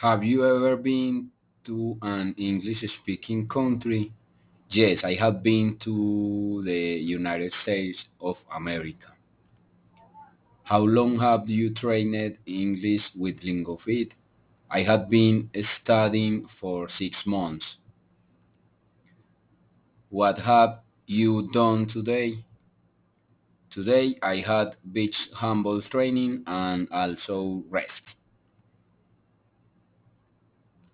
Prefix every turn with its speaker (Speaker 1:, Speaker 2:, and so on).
Speaker 1: Have you ever been to an English speaking country? Yes, I have been to the United States of America. How long have you trained English with LingoFit? I had been studying for 6 months. What have you done today? Today I had beach handball training and also rest.